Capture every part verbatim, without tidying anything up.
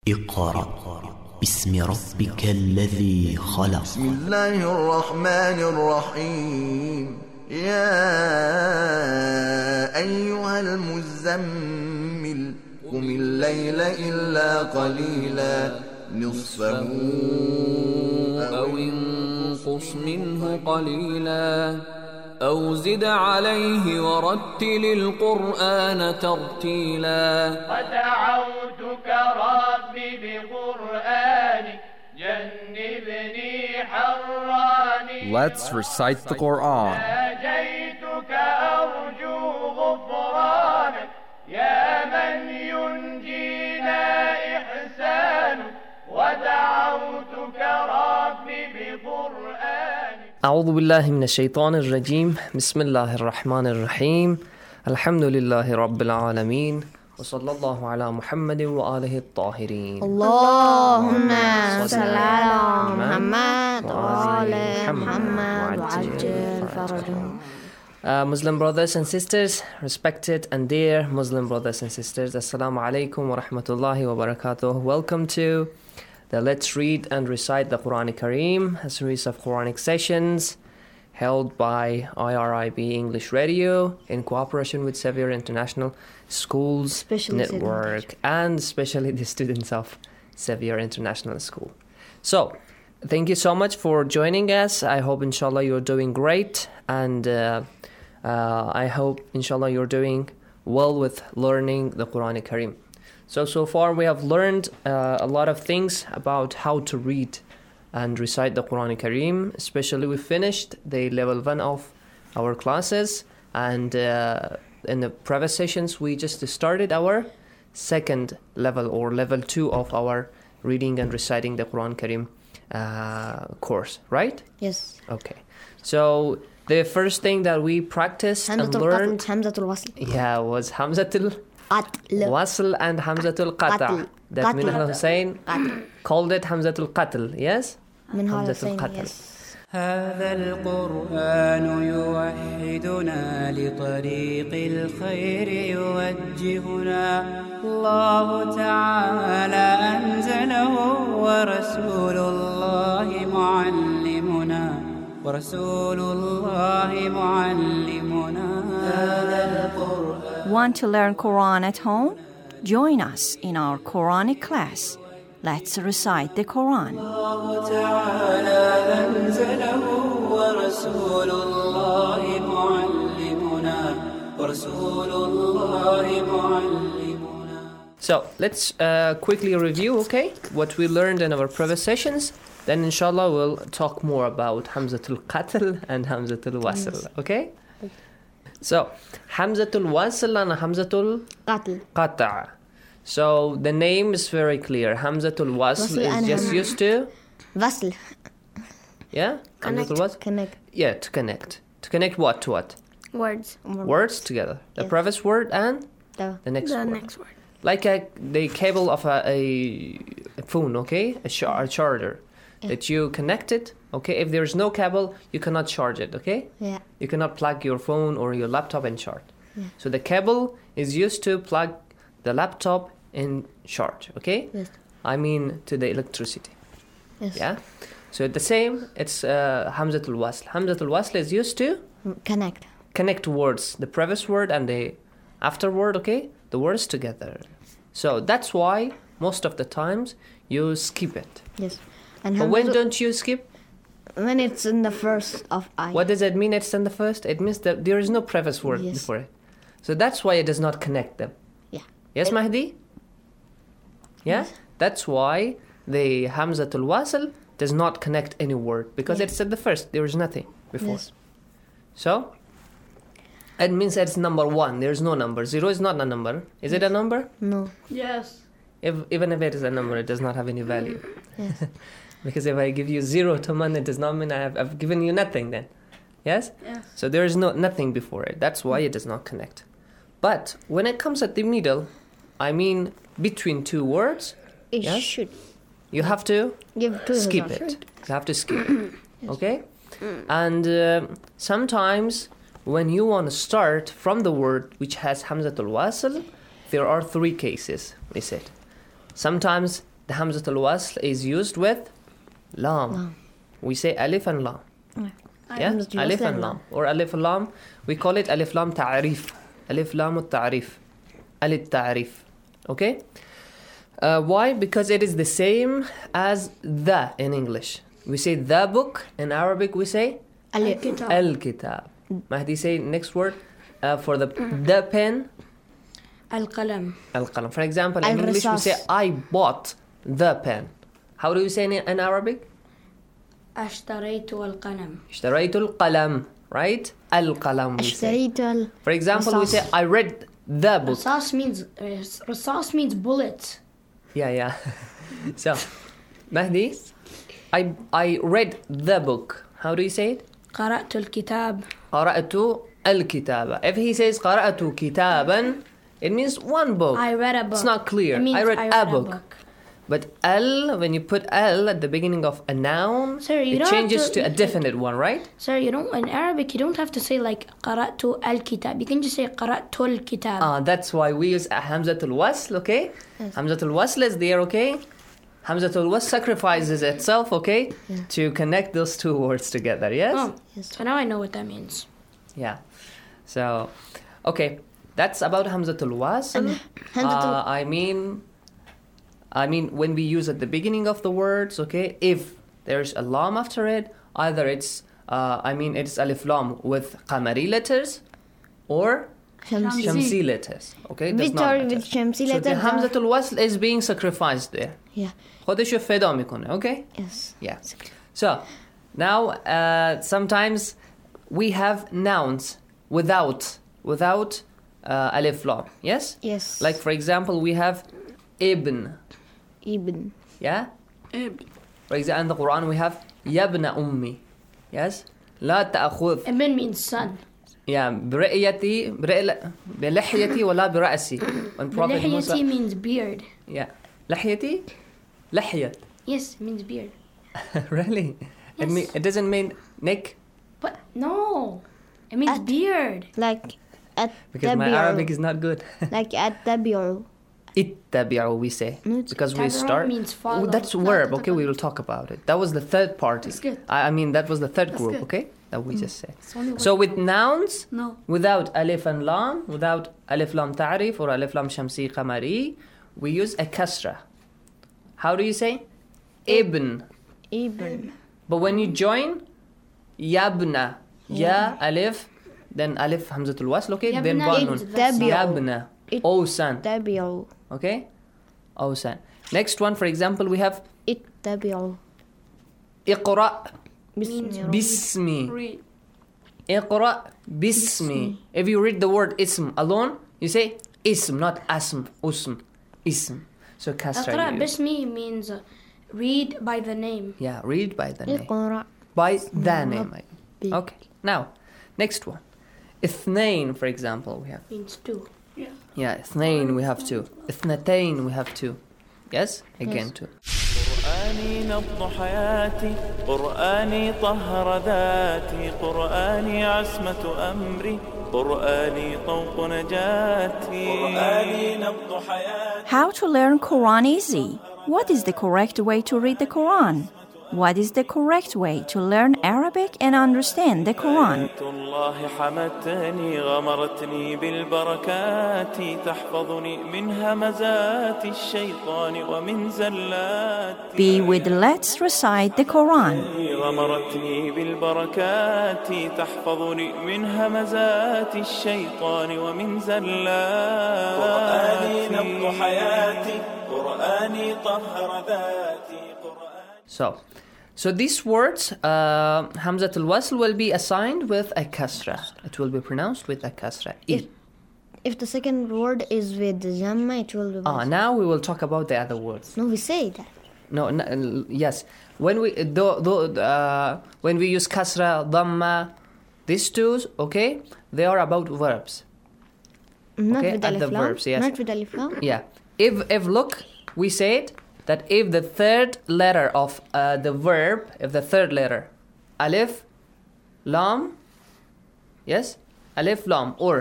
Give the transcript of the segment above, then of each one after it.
اقرأ باسم ربك الذي خلق. بسم الله الرحمن الرحيم. يا أيها المزمل قم الليل إلا قليلا نصفه أو انقص منه قليلا أو زد عليه ورتل القرآن ترتيلا. ودعوتك ربي بقرآنك جنبني حراني. Let's recite the Quran. ناجيتك أرجو غفرانك يا من ينجينا إحسانك. ودعوتك ربي بقرآنك. أعوذ بالله من الشيطان الرجيم. بسم الله الرحمن الرحيم. الحمد لله رب العالمين وصلى الله على محمد وآله الطاهرين. اللهم صل على محمد وآل محمد وعجل فرجهم. Uh, Muslim brothers and sisters, respected and dear Muslim brothers and sisters, Assalamu alaikum wa rahmatullahi wa barakatuh. Welcome to the Let's Read and Recite the Quran Kareem, a series of Quranic sessions held by I R I B English Radio in cooperation with Xavier International Schools Especially Network and especially the students of Xavier International School. So, thank you so much for joining us. I hope inshallah you're doing great, and uh, uh, I hope inshallah you're doing well with learning the Quran Kareem. So, so far we have learned uh, a lot of things about how to read and recite the Quran Kareem. Especially we finished the level one of our classes, and uh, in the previous sessions we just started our second level or level two of our reading and reciting the Quran Kareem uh, course, right? Yes. Okay. So the first thing that we practiced and learned Hamzatul Wasl. yeah, was Hamzatul Qatl. Wasl and Hamzatul Qata. Qatl. That Qatl. Minhal Hussein Qatl. called it Hamzatul Qatl, yes? Minhal Hamzatul Hussein, Qatl. yes. هذا القرآن يوحدنا لطريق الخير يوجهنا الله تعالى أنزله ورسول الله معلمنا ورسول الله معلمنا هذا القرآن. Want to learn Quran at home? Join us in our Quranic class. Let's recite the Quran. الله تعالى أنزله ورسول الله معلمنا ورسول الله معلمنا. So let's uh, quickly review, okay, what we learned in our previous sessions. Then inshallah we'll talk more about Hamzatul Qatl and Hamzatul Wasl, okay? So Hamzatul Wasl and Hamzatul Qatl. Qata'. So the name is very clear. Hamzatul Wasl Wasl is and just Ham- used to, Wasl. yeah? Connect. Hamzatul Wasl? Connect. Yeah, to connect. To connect what to what? Words. Words together. The Yes. previous word and The, the next The word. next word. Like a, the cable of a, a, a phone, okay? A, char- a charger. Yeah. That you connect it, okay? If there's no cable, you cannot charge it, okay? yeah. You cannot plug your phone or your laptop and charge. Yeah. So the cable is used to plug the laptop in charge, okay? Yes. I mean to the electricity, Yes. yeah? So the same, it's uh, Hamzatul Wasl. Hamzatul Wasl is used to Connect. connect words, the previous word and the after word, okay? The words together. So that's why most of the times you skip it. Yes. And But when Hamzatul- don't you skip? when it's in the first of I. What does it mean it's in the first? It means that there is no previous word Yes. before it. So that's why it does not connect them. Yeah. Yes, Mahdi? Yeah? Yes. That's why the Hamzatul Wasl does not connect any word because Yeah. it's at the first. There is nothing before. Yes. So, it means it's number one. There's no number. Zero is not a number. Is it a number? No. Yes. If, even if it is a number, it does not have any value. Yes. Because if I give you zero to man, it does not mean I have, I've given you nothing then. Yes? Yes. So there is no nothing before it. That's why it does not connect. But when it comes at the middle, I mean between two words, It Yes? should you have to give to skip the it. You have to skip it. Okay? And uh, sometimes when you want to start from the word which has Hamzatul Wasl, there are three cases, we said. Sometimes the Hamzat al-Wasl is used with lam. Lam. We say alif and lam. Yeah. Yeah, Hamzat al-Wasl alif and and lam. lam. Or alif and lam, we call it alif lam ta'arif. Alif lam al-ta'arif. Alif ta'arif. Okay? Uh, why? Because it is the same as the in English. We say the book. In Arabic, we say Alif. al-kitab. Mahdi, say next word uh, for the the pen. Al-qalam. Al-qalam. For example, in English, we Al-risas. say I bought the pen. How do you say in, in Arabic? Ashtaraytu al-qalam. اشتريت القلم. Right? Al-qalam. we say. اشتريت ال- For example, we say Rasas. I read the book. Rasas means uh, rasas means bullet. Yeah, yeah. So, Mahdi, I I read the book. How do you say it? قرأت الكتاب. قرأت الكتاب. If he says قرأت كتابا, it means one book. I read a book. It's not clear. It means I read, I a, read a book. book. But al, when you put al at the beginning of a noun, Sir, you it don't have changes to- to a definite one, right? Sir, you don't in Arabic you don't have to say like قرأت الكتاب. You can just say قرأت الكتاب. Uh, that's why we use a Hamzat al-Wasl, okay? Hamzat al-Wasl is there, okay? Hamzat al-Wasl sacrifices itself, okay? To connect those two words together, yes? Oh, so now I know what that means. Yeah. So, okay. That's about Hamzat al-Wasl. Hamzat al- Uh, I mean, I mean, when we use at the beginning of the words, okay, if there's a lam after it, either it's, uh, I mean, it's alif lam with qamari letters or Shamsi. shamsi letters, okay? Does Which not are matter. with Shamsi So the letters Hamzat are- al-Wasl is being sacrificed there. Yeah. خودش فدا میکنه, okay? Yes. Yeah. So, now, uh, sometimes we have nouns without, without uh, alif lam, yes? Yes. Like, for example, we have ibn, Ibn. yeah? For example, in the Quran, we have yabna ummi, yes? لا تأخذ, Ibn means son. yeah, برئيتي, برئ- بلحيتي ولا برأسي. When Prophet Lihiyati Musa, means beard. yeah. لحيتي? لحيت. Yes, it means beard. Really? It, Yes. mean, it doesn't mean neck? But no, it means At- beard. Like at Because my Arabic is not good. Like at tabi'u. Ittabi'u, we say. No, it's- Because we Tabi'u start. means follow. Oh, that's verb, okay? We will talk about it. That was the third part. That's good. I, I mean, that was the third group, good. okay? That we just said. only one So with nouns, No. without alif and lam, without alif lam ta'rif or alif lam shamsi qamari, we use a kasra. How do you say? Ibn. Ibn. But when you join, yabna. Ya, alif, then alif hamzatul wasl, okay? Then Yabna banun. is the Tabi'u. Yabna. It- Osan. Tabi'u. Okay? Osan. Next one, for example, we have Ittabi'u. Iqra means bismi. read. Iqra bismi. If you read the word ism alone, you say ism, not asm, usm. Ism. So kasra. Iqra you use. bismi means uh, read by the name. Yeah, read by the name. Iqra. By the name. Rabbi. Okay. Now, next one. Ithnain, for example, we have. Means two. Yeah, ithnain, we have two. Ithnatain, we have two. Yes? Again, two. قرآني نبض حياتي قرآني طهر ذاتي قرآني عصمة أمري قرآني طوق نجاتي قرآني نبض حياتي. How to learn Quran easy? What is the correct way to read the Quran? What is the correct way to learn Arabic and understand the Quran? آيات الله حمتني غمرتني بالبركات تحفظني من همزات الشيطان ومن زلات. Be with Let's Recite the Quran. غمرتني بالبركات تحفظني من همزات الشيطان ومن زلات. قرآني نبض حياتي قرآني طهر ذاتي. So, so these words, uh, Hamzat al-Wasl will be assigned with a kasra. It will be pronounced with a kasra. If, I. if the second word is with Zamma, it will be. Ah, now we will talk about the other words. No, we say that. No, n- yes. When we do, do, uh, when we use kasra, dhamma, these two, okay, they are about verbs. Not Okay, with at alif the lam. verbs, yes. Not with alif lam. Yeah. If if look, we said that if the third letter of uh, the verb, if the third letter, alif, lam, yes, alif, lam, or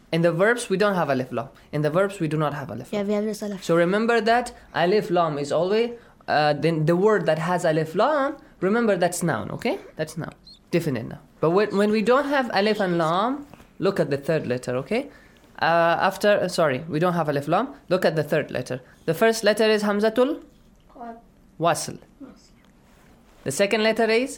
In the verbs, we don't have alif lam. In the verbs, we do not have alif lam. Yeah, we have this alif. So remember that alif lam is always, uh, then the word that has alif lam, remember that's noun, okay? That's noun, definite noun. But when, when we don't have alif and lam, look at the third letter, okay? Uh, after, uh, sorry, we don't have alif lam, look at the third letter. The first letter is hamzatul wasl. The second letter is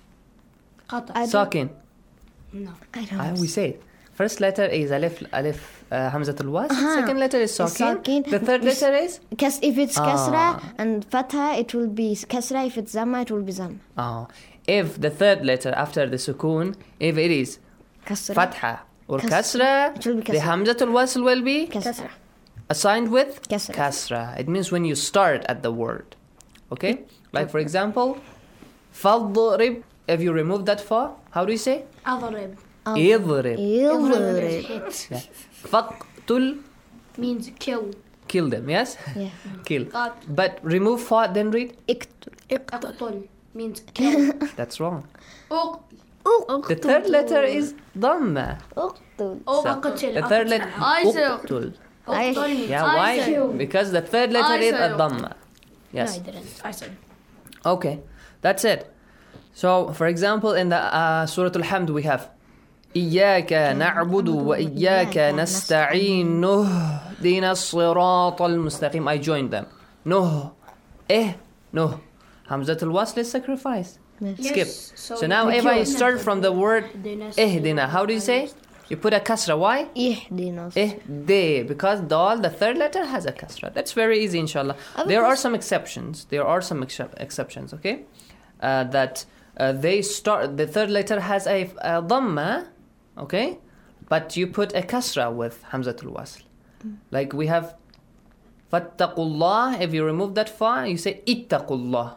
sakin. No. I don't Uh, know. we say it. First letter is alif, alif uh, hamzatul wasl. Uh-huh. Second letter is It's sakin. sakin. The third If- letter is? Kas, if it's Ah. kasra and fatha, it will be kasra. If it's zamma, it will be zam. Oh. If the third letter after the sukoon, if it is Kasra. fatha or Kas- kasra, it will be the kasra. hamzatul wasl will be Kasra. assigned with Kasra. kasra. It means when you start at the word. Okay? Like for example, fadrib. If you remove that fa, how do you say? Adrib. Idrib. Idrib. Hit. Yeah. Faqtul, Means kill. kill them, yes? Yeah. Kill. Qat- But remove fa, then read. Iqtul. Means kill. That's wrong. Uq- The third letter is dhamma. Uqtul. Oh, So, aqtil. the third letter, Aisel. uqtul. Uqtul means Yeah, why? Aisel. Because the third letter is a Aisel. dhamma. No, Yes. I didn't. I said. Okay, that's it. So, for example, in the uh, Surah Al-Hamd, we have إياك نعبد وإياك نستعين نهدنا الصراط المستقيم. I joined them. No, eh, no. Hamzat al-Wasl is sacrifice. Skip. Yes, So, so now we if I join. start from the word Ihdinas- ihdina, how do you say? You put a kasra. Why? Ihdinas. Ihdi, because dal, the third letter has a kasra. That's very easy, inshallah. There are some exceptions. There are some ex- exceptions, okay? Uh, that uh, they start, the third letter has a, a dhamma, okay? But you put a kasra with hamzatul wasl. Like we have fattaqullah. If you remove that fa, you say ittaqullah.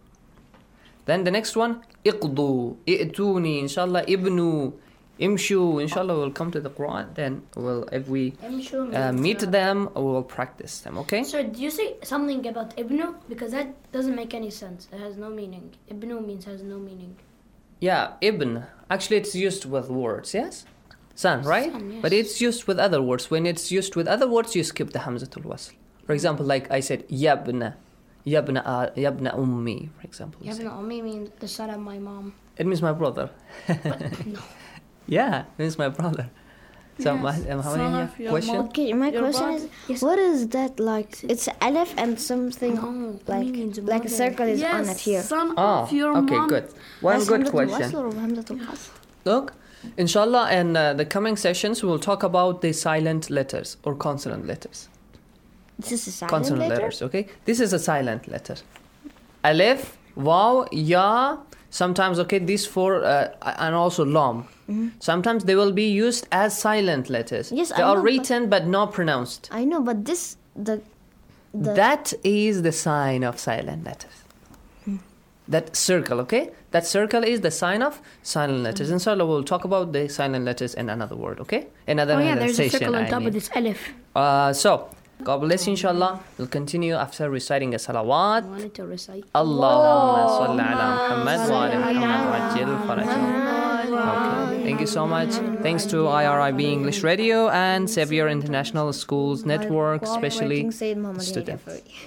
Then the next one, iqdu, i'tuni, inshallah, ibnu, imshu, inshallah we'll come to the Quran, then we'll, if we Imshu uh, means, meet uh, them, we will practice them, okay? So, do you say something about ibnu? Because that doesn't make any sense. It has no meaning. Ibnu means has no meaning. Yeah, ibn, actually it's used with words, yes? Son, right? Son, yes. But it's used with other words. When it's used with other words, you skip the hamzatul wasl. For example, like I said, yabna, yabna, uh, yabna ummi, for example. you say. Yabna Ummi means the son of my mom. It means my brother. No. Yeah, it means my brother. So, Yes. my, um, how Son many of your question? Okay, my Your question brother? is, Yes. what is that like? It's alif and something No, like Ummi means like a mother. circle is on it here. Son Oh, of your okay, mom. good. One That's good hamzatul question. wasl or hamzatul qasr? Look, inshallah, in uh, the coming sessions, we will talk about the silent letters or consonant letters. This is a silent Consonant letter? letters, okay? This is a silent letter. Alif, waw, ya, sometimes, okay, these four, uh, and also lam. Mhm. Sometimes they will be used as silent letters. Yes, they I are know, but- written but not pronounced. I know, but this the the That is the sign of silent letters. That circle, okay? That circle is the sign of silent letters. Inshallah, we'll talk about the silent letters in another word, okay? Another Oh yeah, there's a session, circle on I top mean. of this alif. Uh, so, God bless you, inshallah. We'll continue after reciting a salawat. I wanted to recite. Allahumma salli ala Muhammad wa ala Muhammad wa ajil farajah. Okay. Thank you so much. Thanks to I R I B English Radio and Xavier International Schools Network, especially students.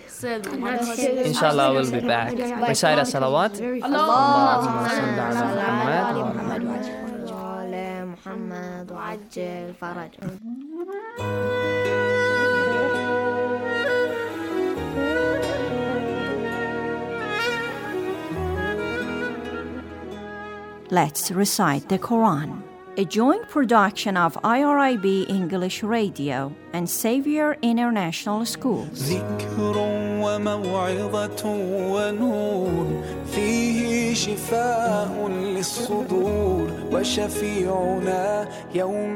Inshallah, we'll be back. Recite a salawat. Allahumma salli ala Muhammad wa ala محمد وعجل فرجه. Let's recite the Quran, a joint production of I R I B English Radio and Xavier International Schools. ذكر وموعظة ونور فيه شفاء للصدور وشفيعنا يوم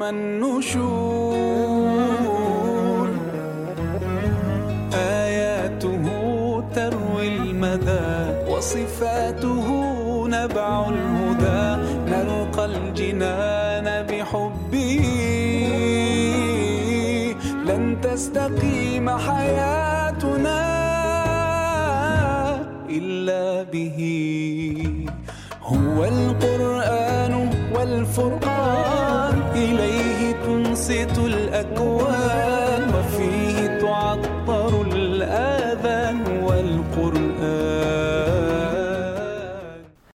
النشور آياته تروي المدى وصفاته نبع الهدى نلقى الجنان بحبه لن تستقيم حياتنا إلا به هو القرآن والفرقان إليه تنصت باسط الأكوان